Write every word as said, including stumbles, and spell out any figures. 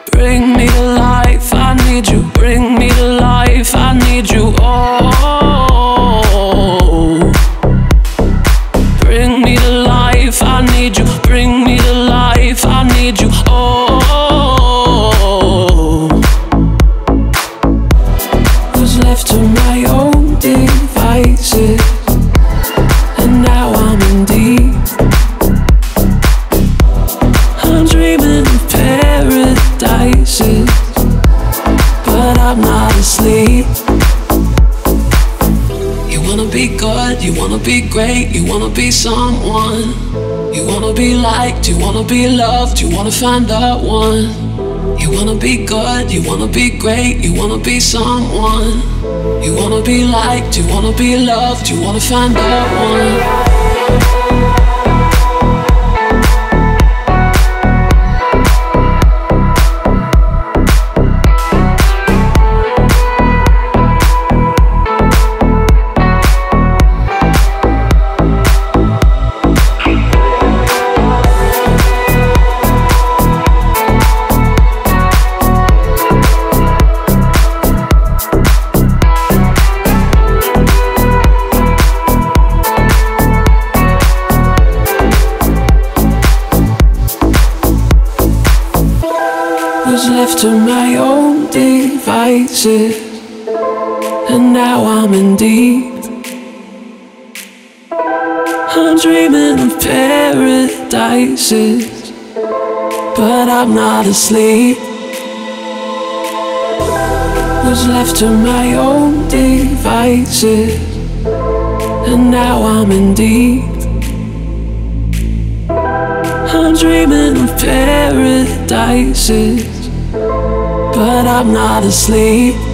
Bring me to life, I need you. Bring me to life, I need you. Oh, bring me to life, I need you. Bring me to life, I need you. Oh, was left to my own devices, and now I'm in deep. I'm dreaming of paradises, but I'm not asleep. You wanna be good, you wanna be great, you wanna be someone. You wanna be liked, you wanna be loved, you wanna find that one. You wanna be good, you wanna be great, you wanna be someone. You wanna be liked, you wanna be loved, you wanna find that one. Was left to my own devices, and now I'm in deep. I'm dreaming of paradises, but I'm not asleep. Was left to my own devices, and now I'm in deep. I'm dreaming of paradises, but I'm not asleep.